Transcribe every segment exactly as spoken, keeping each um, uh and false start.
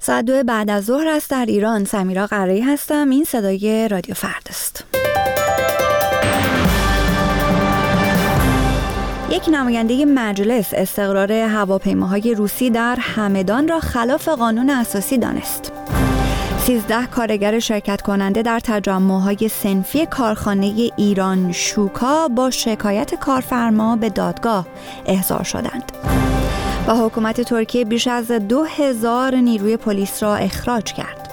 ساعت دو بعد از ظهر است در ایران. سمیرا قرایی هستم. این صدای رادیو فردا است. یک نماینده مجلس استقرار هواپیماهای روسی در همدان را خلاف قانون اساسی دانست. سیزده کارگر شرکت کننده در تجمع‌های صنفی کارخانه ایران شوکا با شکایت کارفرما به دادگاه احضار شدند. و حکومت ترکیه بیش از دو هزار نیروی پلیس را اخراج کرد.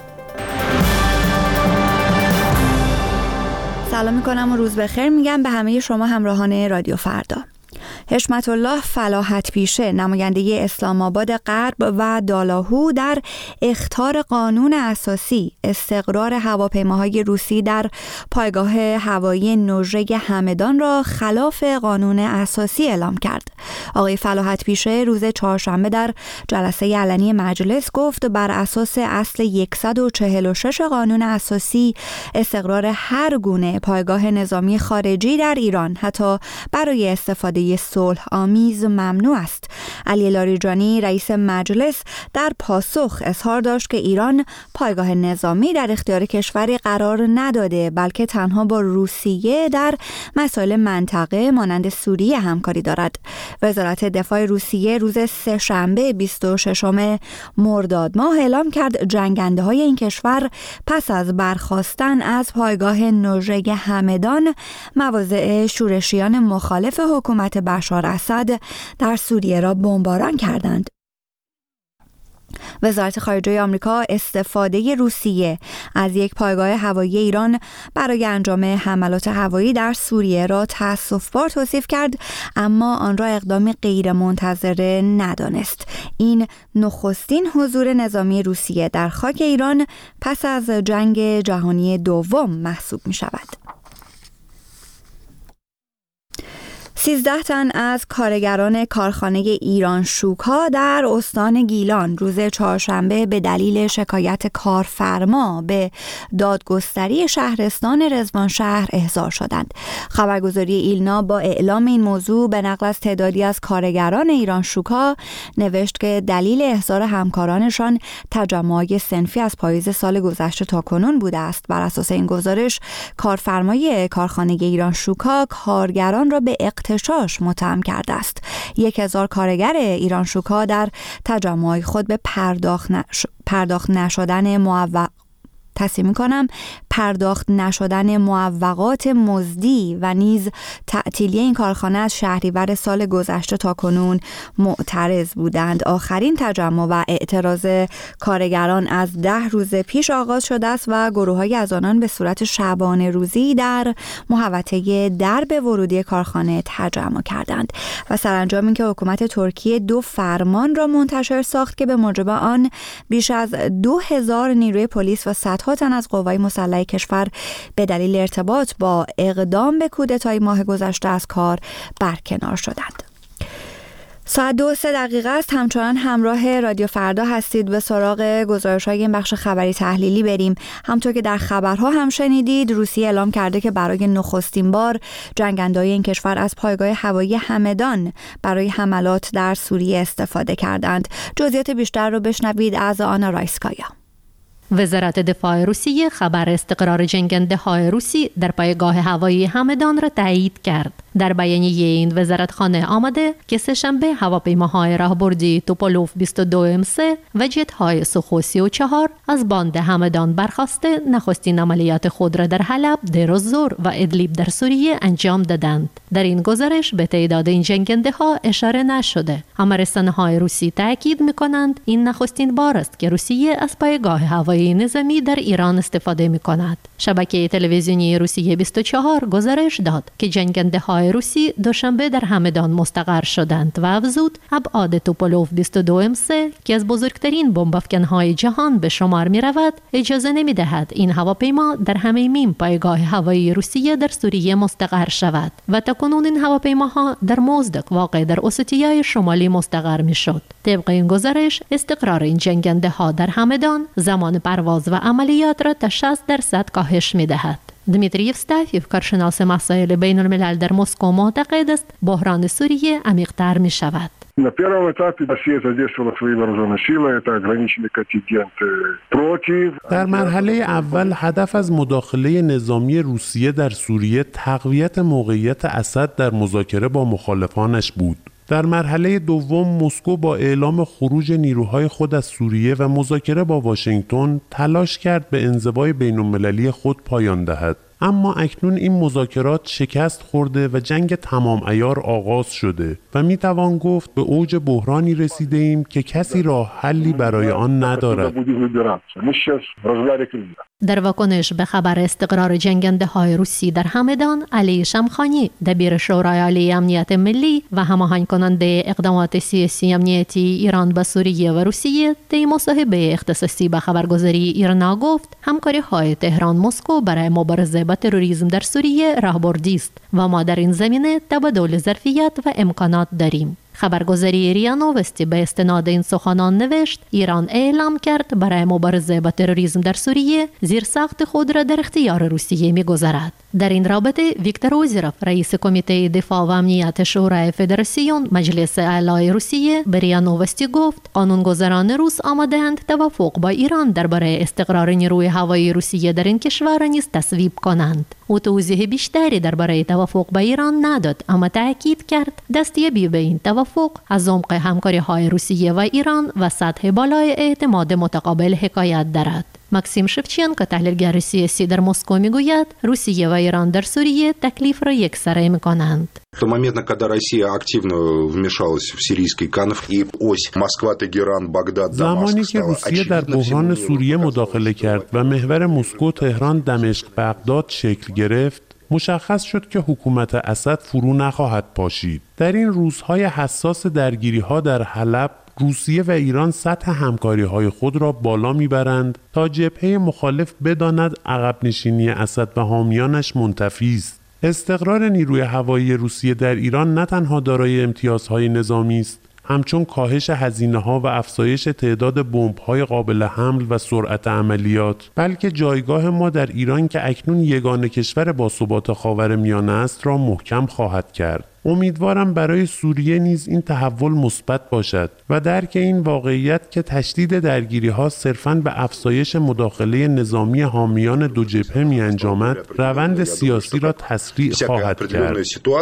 سلام میکنم و روز بخیر میگم به همه شما همراهان رادیو فردا. حشمت الله فلاحت پیشه نماینده اسلام آباد غرب و دالاهو در اخطار قانون اساسی استقرار هواپیماهای روسی در پایگاه هوایی نوژه همدان را خلاف قانون اساسی اعلام کرد. آقای فلاحت پیشه روز چهارشنبه در جلسه علنی مجلس گفت بر اساس اصل صد و چهل و شش قانون اساسی استقرار هر گونه پایگاه نظامی خارجی در ایران حتی برای استفاده صلح آمیز ممنوع است. علی لاریجانی رئیس مجلس در پاسخ اظهار داشت که ایران پایگاه نظامی در اختیار کشوری قرار نداده بلکه تنها با روسیه در مسائل منطقه مانند سوریه همکاری دارد. وزارت دفاع روسیه روز سه‌شنبه بیست و ششم مرداد ماه اعلام کرد جنگنده های این کشور پس از برخاستن از پایگاه نوژه همدان مواضع شورشیان مخالف حکومت بشار اسد در سوریه را بمباران کردند. وزارت خارجه آمریکا استفاده روسیه از یک پایگاه هوایی ایران برای انجام حملات هوایی در سوریه را تأسف‌بار توصیف کرد، اما آن را اقدامی غیرمنتظره ندانست. این نخستین حضور نظامی روسیه در خاک ایران پس از جنگ جهانی دوم محسوب می شود. سیزده تن از کارگران کارخانه ایران شوکا در استان گیلان روز چهارشنبه به دلیل شکایت کارفرما به دادگستری شهرستان رضوانشهر احضار شدند. خبرگزاری ایلنا با اعلام این موضوع به نقل از تعدادی از کارگران ایران شوکا نوشت که دلیل احضار همکارانشان تجمع‌های صنفی از پاییز سال گذشته تا کنون بوده است. بر اساس این گزارش کارفرمای کارخانه ایران شوکا کارگران را به اغتشاش متهم کرده است. یک هزار کارگر ایران شوکا در تجمع خود به پرداخت نش... پرداخت نشدن موفق تصمیم می‌کنم پرداخت نشدن معوقات مزدی و نیز تعطیلی این کارخانه از شهریور سال گذشته تا کنون معترض بودند. آخرین تجمع و اعتراض کارگران از ده روز پیش آغاز شده است و گروه‌های از آنان به صورت شبانه روزی در محوطه درب ورودی کارخانه تجمع کردند و سرانجام اینکه حکومت ترکیه دو فرمان را منتشر ساخت که به موجب آن بیش از دو هزار نیروی پلیس و صدها تن از قوای مسلح کشور به دلیل ارتباط با اقدام به کودتای ماه گذشته از کار برکنار شدند. ساعت دو و سه دقیقه است. همچنان همراه رادیو فردا هستید. به سراغ گزارش‌های این بخش خبری تحلیلی بریم. همونطور که در خبرها هم شنیدید روسیه اعلام کرده که برای نخستین بار جنگنده‌های این کشور از پایگاه هوایی همدان برای حملات در سوریه استفاده کردند. جزئیات بیشتر رو بشنوید از آنا رایسکایا. وزارت دفاع روسیه خبر استقرار جنگنده‌های روسی در پایگاه هوایی همدان را تایید کرد. در بیانیه این وزارتخانه آمده که سه‌شنبه هواپیماهای راهبردی توپولوف بیست و دو ام سه و جت‌های سوخو سی و چهار از باند همدان برخاسته نخستین عملیات خود را در حلب، دیر الزور و ادلیب در سوریه انجام دادند. در این گزارش به تعداد این جنگنده‌ها اشاره نشده، اما رسانه‌های روسی تاکید می‌کنند این نخستین بار است که روسیه از پایگاه هوایی نظامی در ایران استفاده می‌کند. شبکه تلویزیونی روسیه بیست و چهار گزارش داد که جنگنده‌های روسی دوشنبه در همدان مستقر شدند و افزود ابعاد توپولوف بیست و دو ام سه که از بزرگترین بمب‌افکن‌های جهان به شمار می‌رود اجازه نمی‌دهد این هواپیما در حمیمیم پایگاه هوایی روسیه در سوریه مستقر شود و تاکنون این هواپیماها در موزدق واقع در اسیای شمالی مستقر می‌شد. طبق این گزارش استقرار این جنگنده‌ها در همدان زمان پرواز و عملیات را تا شصت درصد کاهش می‌دهد. دمیتری یوستافیف کارشناس مسائل بین الملل در مسکو معتقد است بحران سوریه عمیق‌تر می‌شود. На первом этапе Россия задействовала свои вооруженные силы, это ограниченный контингент против. در مرحله اول هدف از مداخله نظامی روسیه در سوریه تقویت موقعیت اسد در مذاکره با مخالفانش بود. در مرحله دوم مسکو با اعلام خروج نیروهای خود از سوریه و مذاکره با واشنگتن تلاش کرد به انزوای بین‌المللی خود پایان دهد. اما اکنون این مذاکرات شکست خورده و جنگ تمام عیار آغاز شده و می توان گفت به اوج بحرانی رسیده ایم که کسی راه حلی برای آن ندارد. در واکنش به خبر استقرار جنگنده های روسی در همدان، علی شمخانی دبیر شورای عالی امنیت ملی و هماهنگ کننده اقدامات سیاسی امنیتی ایران با سوریه و روسیه در مصاحبه اختصاصی به خبرگزاری ایرنا گفت همکاری های تهران مسکو برای مبارزه با تروریسم در سوریه راهبردی است و ما در این زمینه تبادل ظرفیت و امکانات داریم. خبرگزاری ریا نوستی به استناد این سخنان نوشت ایران اعلام کرد برای مبارزه با تروریسم در سوریه زیرساخت خود را در اختیار روسیه می‌گذارد. در این رابطه ویکتور اوزیروف رئیس کمیته دفاع و امنیت شورای فدراسیون مجلس اعلای روسیه به ریا نوستی گفت قانونگذاران روس آماده‌اند توافق با ایران درباره استقرار نیروی هوایی روسیه در این کشور نیز تصویب کنند. او توضیح بیشتری درباره توافق با ایران نداد، اما تاکید کرد دستیابی به این توافق از عمق همکاری‌های روسیه و ایران و سطح بالای اعتماد متقابل حکایت دارد. ماکسیم شفچینکو تحلیلگر سیاسی در مسکو میگوید روسیه و ایران در سوریه تکلیف را یکسره می‌کنند. В тот момент, когда Россия активно вмешалась в сирийский конфликт и ось Москва, Тегеран, Багдад, زمانی که روسیه در بحران سوریه مداخله کرد و محور مسکو، تهران، دمشق، بغداد شکل گرفت، مشخص شد که حکومت اسد فرو نخواهد پاشید. در این روزهای حساس درگیری‌ها در حلب، روسیه و ایران سطح همکاری‌های خود را بالا می‌برند تا جبهه مخالف بداند عقب نشینی اسد و حامیانش منتفی است. استقرار نیروی هوایی روسیه در ایران نه تنها دارای امتیازهای نظامی است، همچون کاهش هزینه‌ها و افزایش تعداد بمب‌های قابل حمل و سرعت عملیات، بلکه جایگاه ما در ایران که اکنون یگانه کشور باثبات خاورمیانه است را محکم خواهد کرد. امیدوارم برای سوریه نیز این تحول مثبت باشد و درک این واقعیت که تشدید درگیری‌ها صرفاً به افزایش مداخله نظامی حامیان دو جبهه می‌انجامد، روند سیاسی را تسریع خواهد کرد.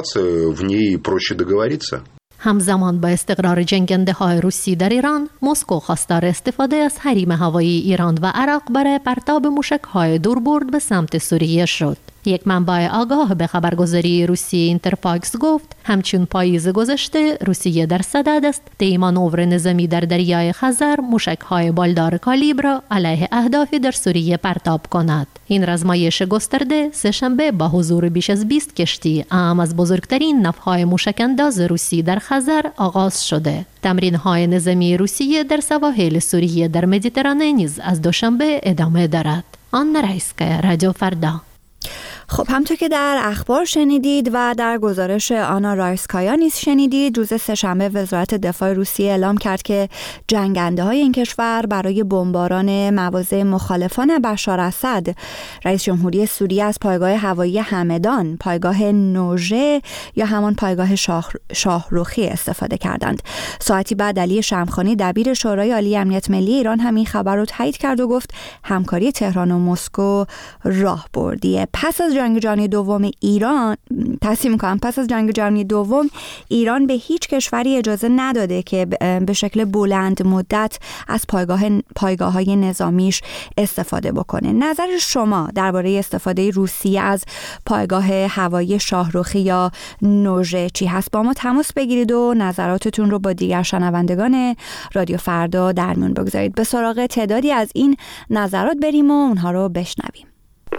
همزمان با استقرار جنگنده های روسی در ایران، مسکو خواستار استفاده از حریم هوایی ایران و عراق برای پرتاب موشک های دوربرد به سمت سوریه شد. یک منبع آگاه به خبرگزاری روسیه اینترفاکس گفت همچون پاییز گذشته روسیه در صدد است طی مانور نظامی در دریای خزر موشک‌های بالدار کالیبر علیه اهدافی در سوریه پرتاب کند. این رزمایش گسترده سه‌شنبه با حضور بیش از بیست کشتی اهم از بزرگترین نفهای موشک‌انداز روسی در خزر آغاز شده. تمرین‌های نظامی روسیه در سواحل سوریه در مدیترانه نیز از دوشنبه ادامه دارد. آن رایسکا، رادیو فردا. خب همطور که در اخبار شنیدید و در گزارش آنا رایسکایا نیز شنیدید، روز سه‌شنبه وزارت دفاع روسیه اعلام کرد که جنگنده های این کشور برای بمباران مواضع مخالفان بشار اسد، رئیس جمهوری سوریه، از پایگاه هوایی همدان، پایگاه نوژه یا همان پایگاه شاه شاهروخی استفاده کردند. ساعتی بعد علی شمخانی دبیر شورای عالی امنیت ملی ایران همین خبر رو تایید کرد و گفت همکاری تهران و مسکو راهبردیه. پس از جنگ جهانی دوم ایران تصمیم می‌کنم پس از جنگ جهانی دوم ایران به هیچ کشوری اجازه نداده که به شکل بلند مدت از پایگاه پایگاه‌های نظامیش استفاده بکنه. نظر شما درباره استفاده روسیه از پایگاه هوایی شاهروخی یا نوژه چی هست؟ با ما تماس بگیرید و نظراتتون رو با دیگر شنوندگان رادیو فردا در میون بگذارید. به سراغ تعدادی از این نظرات بریم و اونها رو بشنویم.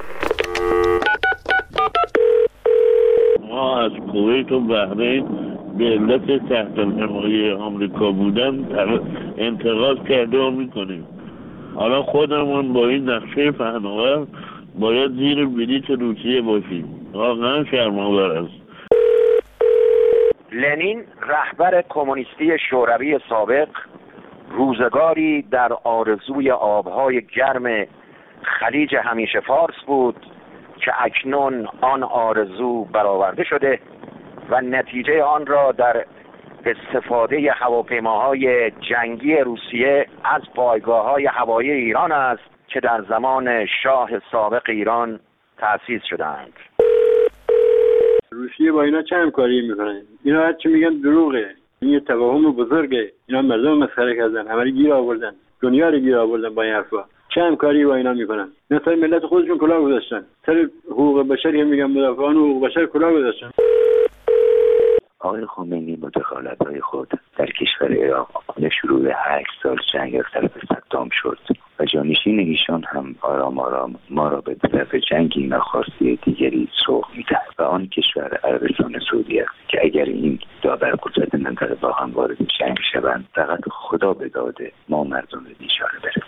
ما از کویت و بحرین به علت تحت حمایه آمریکا بودن انتقاد کرده و میکنیم. حالا خودمون با این نقشه پهناور باید زیر بلیط روسیه باشیم. واقعا شرم‌آور است. لنین رهبر کمونیستی شوروی سابق روزگاری در آرزوی آبهای گرم خلیج همیشه فارس بود که اکنون آن آرزو برآورده شده و نتیجه آن را در استفاده هواپیماهای جنگی روسیه از پایگاه‌های هوایی ایران است که در زمان شاه سابق ایران تأسیس شدند. روسیه با اینا چه همکاری میکنه؟ اینا هر چی میگن دروغه. این یه توهم بزرگه. اینا مردم مسخره کردن، همه گیر آوردن، دنیا رو گیر آوردن با این حرفا. چه همکاری با اینا میکنن؟ نه سر ملت خودشون کلاه گذاشتن، سر حقوق بشر هم میگن مدافعان حقوق بشر کلاه گذاشتن. آقای خمینی با دخالت‌های خود در کشور عراق به شروع هشت سال جنگ از طرف صدام شد و جانشین ایشان هم آرام آرام ما را به طرف جنگی ناخواسته دیگری سوق می‌دهد و آن کشور عربستان سعودی است که اگر این دو برقدرت منطقه با هم وارد جنگ شوند فقط خدا به داده ما مردم بیچاره برسیم.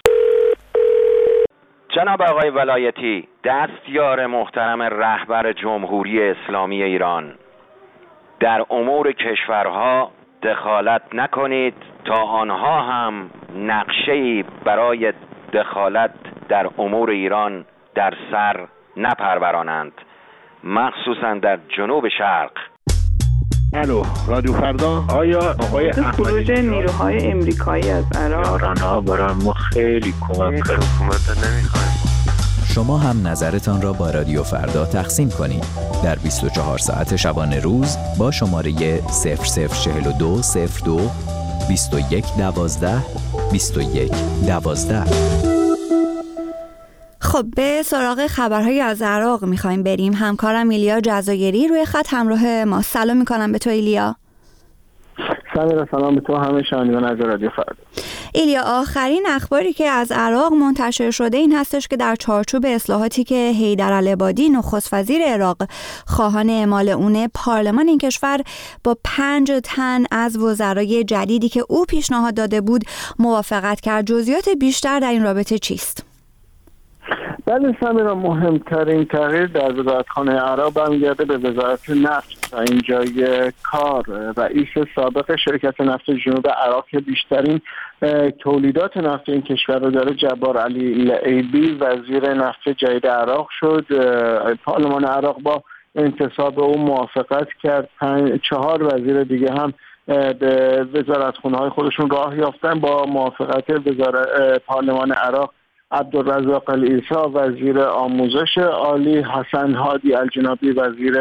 جناب آقای ولایتی، دستیار محترم رهبر جمهوری اسلامی ایران، در امور کشورها دخالت نکنید تا آنها هم نقشه‌ای برای دخالت در امور ایران در سر نپرورانند، مخصوصا در جنوب شرق. الو رادیو فردا. آیا آقای خروج نیروهای امریکایی از عراق آنها برای ما خیلی کمک کرد. حکومت نمیخوایم. شما هم نظرتان را با رادیو فردا تقسیم کنید در بیست و چهار ساعت شبانه روز با شماره صفر صفر چهل و دو صفر دو بیست و یک دوازده بیست و یک دوازده. خب به سراغ خبرهای از عراق میخوایم بریم. همکارم ایلیا جزایری روی خط همراه ما. سلام میکنم به تو ایلیا. سلام سلام به تو همه شنوندگان از رادیو فردا. ایلیا، آخرین اخباری که از عراق منتشر شده این هستش که در چارچوب اصلاحاتی که حیدرالعبادی نخست وزیر عراق خواهان اعمال اونه، پارلمان این کشور با پنج تن از وزرای جدیدی که او پیشنهاد داده بود موافقت کرد. جزئیات بیشتر در این رابطه چیست؟ بله سمیرا، مهمترین تغییر در وزارتخانه عراق برمیگرده به وزارت نفت و اینجای کار. رئیس سابق شرکت نفت جنوب عراق که بیشترین تولیدات نفت این کشور رو داره، جبار علی لعیبی، وزیر نفت جدید عراق شد. پارلمان عراق با انتصاب او موافقت کرد. چهار وزیر دیگه هم به وزارتخانه های خودشون راه یافتن با موافقت وزارت پارلمان عراق. عبدالرزاق العیسی وزیر آموزش عالی، حسن هادی الجنابی وزیر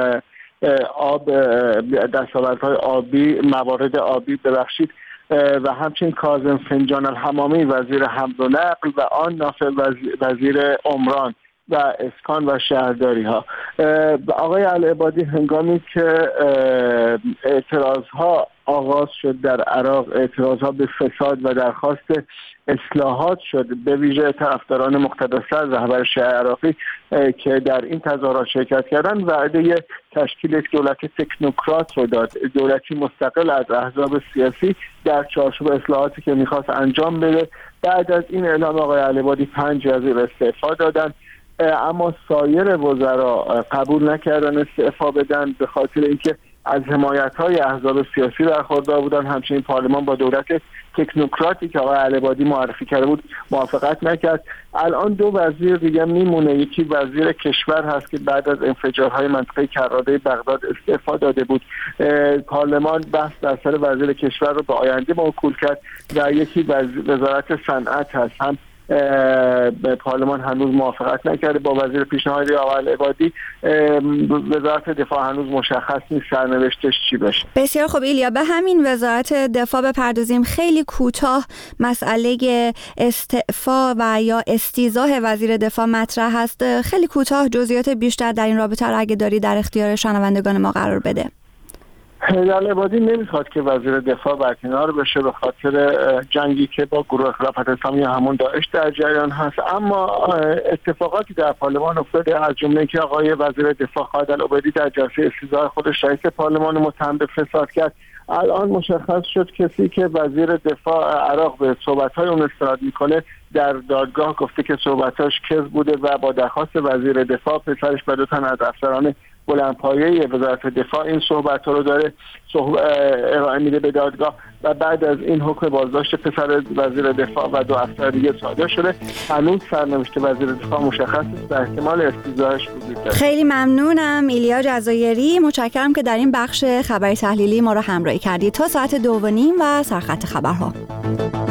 آب دستاوردهای آبی موارد آبی ببخشید و همچنین کاظم فنجان الحمامی وزیر حمل و نقل و آن نافع وزیر عمران و اسکان و شهرداری ها. آقای العبادی هنگامی که اعتراض ها آغاز شد در عراق، اعتراض ها به فساد و درخواست اصلاحات شد، به ویژه طرفداران مقتدس‌تر رهبر شیعه عراقی که در این تظاهرات شرکت کردن، وعده تشکیل دولت تکنوکرات رو داد، دولتی مستقل از احزاب سیاسی در چارچوب اصلاحاتی که میخواست انجام بده. بعد از این اعلام آقای العبادی پنج وزیر استعفا دادن، اما سایر وزرا قبول نکردن استعفا بدن به خاطر اینکه از حمایت‌های احزاب سیاسی برخوردار بودن. همچنین پارلمان با دولت تکنوکراتی که آقای العبادی معرفی کرده بود موافقت نکرد. الان دو وزیر دیگه میمونه. یکی وزیر کشور هست که بعد از انفجارهای منطقه کراده بغداد استعفا داده بود. پارلمان بحث در سر وزیر کشور رو به آینده موکول کرد و یکی وزارت صنعت هست، هم به پارلمان هنوز موافقت نکرده با وزیر پیشنهادی آقای العبادی. وزارت دفاع هنوز مشخص نیست سرنوشتش چی بشه. بسیار خوب ایلیا، به همین وزارت دفاع بپردازیم. خیلی کوتاه مسئله استعفا و یا استیضاح وزیر دفاع مطرح هست. خیلی کوتاه جزئیات بیشتر در این رابطه را اگه داری در اختیار شنوندگان ما قرار بده. العبادی نمیخواد که وزیر دفاع برکنار بشه به خاطر جنگی که با گروه خلافت اسلامی همون داعش در جریان هست، اما اتفاقاتی در پارلمان افتاده، از جمله که آقای وزیر دفاع خالد العبیدی در جلسه استیضاح خودش رئیس پارلمان متهم به فساد کرد. الان مشخص شد کسی که وزیر دفاع عراق به صحبت‌های اون استناد میکنه در دادگاه گفته که صحبتاش کذب بوده و با درخواست وزیر دفاع پسرش و دو تن از افسران بلندپایه وزارت دفاع این صحبت رو داره ارائه میده به دادگاه و بعد از این حکم بازداشت پسر وزیر دفاع و دو افسر دیگه صادر شده. هنوز سرنوشت وزیر دفاع مشخص نیست و احتمال استیضاحش وجود داره. خیلی ممنونم ایلیا جزایری، متشکرم که در این بخش خبری تحلیلی ما رو همراهی کردید. تا ساعت دو و نیم و سرخط خبرها.